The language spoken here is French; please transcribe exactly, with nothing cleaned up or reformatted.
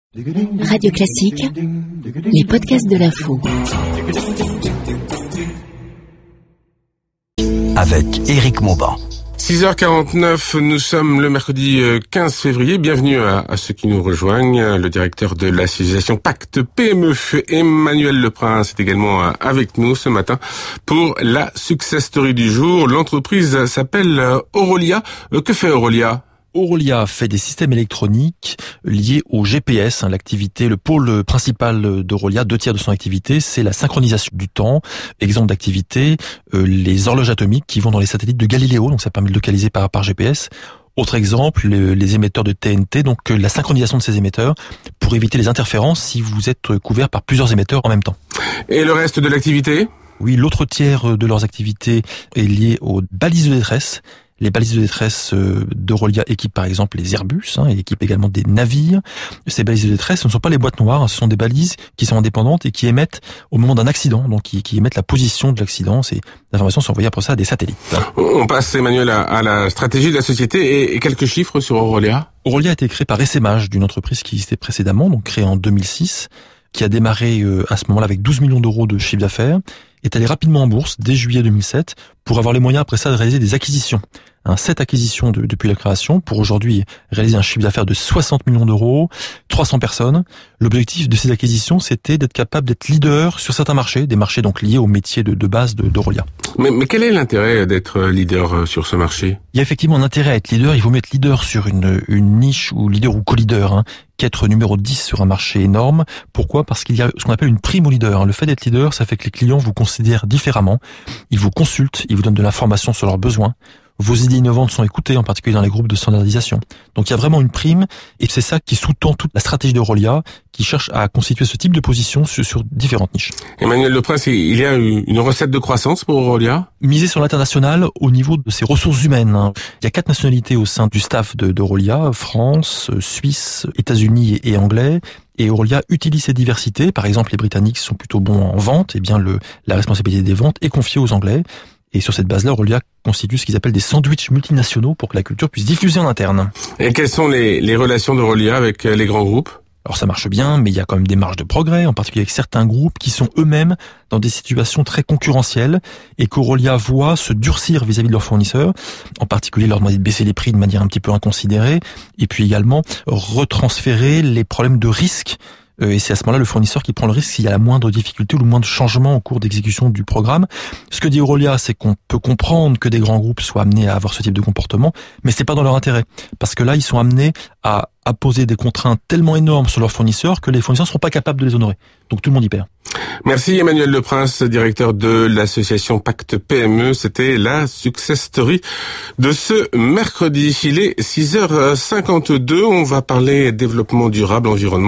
Radio Classique, les podcasts de l'info. Avec Éric Mauban. six heures quarante-neuf, nous sommes le mercredi quinze février. Bienvenue à, à ceux qui nous rejoignent. Le directeur de l'association Pacte P M E, Emmanuel Leprince, est également avec nous ce matin pour la success story du jour. L'entreprise s'appelle Aurelia. Que fait Aurelia ? Aurelia fait des systèmes électroniques liés au G P S. L'activité, le pôle principal d'Aurelia, deux tiers de son activité, c'est la synchronisation du temps. Exemple d'activité, euh, les horloges atomiques qui vont dans les satellites de Galiléo, donc ça permet de localiser par, par G P S. Autre exemple, le, les émetteurs de T N T, donc euh, la synchronisation de ces émetteurs pour éviter les interférences si vous êtes couvert par plusieurs émetteurs en même temps. Et le reste de l'activité ? Oui, l'autre tiers de leurs activités est lié aux balises de détresse. Les balises de détresse d'Aurelia équipent par exemple les Airbus, hein, et équipent également des navires. Ces balises de détresse, ce ne sont pas les boîtes noires, hein, ce sont des balises qui sont indépendantes et qui émettent au moment d'un accident, donc qui, qui émettent la position de l'accident. Ces informations sont envoyées après ça à des satellites. On passe, Emmanuel, à, à la stratégie de la société et, et quelques chiffres sur Aurelia. Aurelia a été créée par Essémage, d'une entreprise qui existait précédemment, donc créée en deux mille six, qui a démarré euh, à ce moment-là avec douze millions d'euros de chiffre d'affaires, est allé rapidement en bourse dès juillet deux mille sept pour avoir les moyens après ça de réaliser des acquisitions. Un sept acquisitions de, depuis la création pour aujourd'hui réaliser un chiffre d'affaires de soixante millions d'euros, trois cents personnes. L'objectif de ces acquisitions, c'était d'être capable d'être leader sur certains marchés, des marchés donc liés au métier de, de base de, d'Aurelia. Mais, mais quel est l'intérêt d'être leader sur ce marché ? Il y a effectivement un intérêt à être leader. Il vaut mieux être leader sur une, une niche ou leader ou co-leader, hein, qu'être numéro dix sur un marché énorme. Pourquoi ? Parce qu'il y a ce qu'on appelle une prime au leader. Le fait d'être leader, ça fait que les clients vous considèrent différemment. Ils vous consultent, ils vous donnent de l'information sur leurs besoins. Vos idées innovantes sont écoutées, en particulier dans les groupes de standardisation. Donc il y a vraiment une prime, et c'est ça qui sous-tend toute la stratégie d'Aurelia, qui cherche à constituer ce type de position sur, sur différentes niches. Emmanuel Leprince, il y a une recette de croissance pour Aurelia ? Miser sur l'international au niveau de ses ressources humaines. Il y a quatre nationalités au sein du staff de, d'Aurelia, France, Suisse, États-Unis et, et anglais. Et Aurelia utilise ces diversités. Par exemple, les Britanniques sont plutôt bons en vente, et bien le, la responsabilité des ventes est confiée aux Anglais. Et sur cette base-là, Aurelia constitue ce qu'ils appellent des sandwichs multinationaux pour que la culture puisse diffuser en interne. Et quelles sont les, les relations d'Aurelia avec les grands groupes ? Alors ça marche bien, mais il y a quand même des marges de progrès, en particulier avec certains groupes qui sont eux-mêmes dans des situations très concurrentielles et qu'Aurelia voit se durcir vis-à-vis de leurs fournisseurs, en particulier leur demander de baisser les prix de manière un petit peu inconsidérée, et puis également retransférer les problèmes de risque. Et c'est à ce moment-là le fournisseur qui prend le risque s'il y a la moindre difficulté ou le moindre changement au cours d'exécution du programme. Ce que dit Aurelia, c'est qu'on peut comprendre que des grands groupes soient amenés à avoir ce type de comportement, mais c'est pas dans leur intérêt. Parce que là, ils sont amenés à, à poser des contraintes tellement énormes sur leurs fournisseurs que les fournisseurs ne seront pas capables de les honorer. Donc tout le monde y perd. Merci Emmanuel Leprince, directeur de l'association Pacte P M E. C'était la success story de ce mercredi. Il est six heures cinquante-deux. On va parler développement durable, environnement.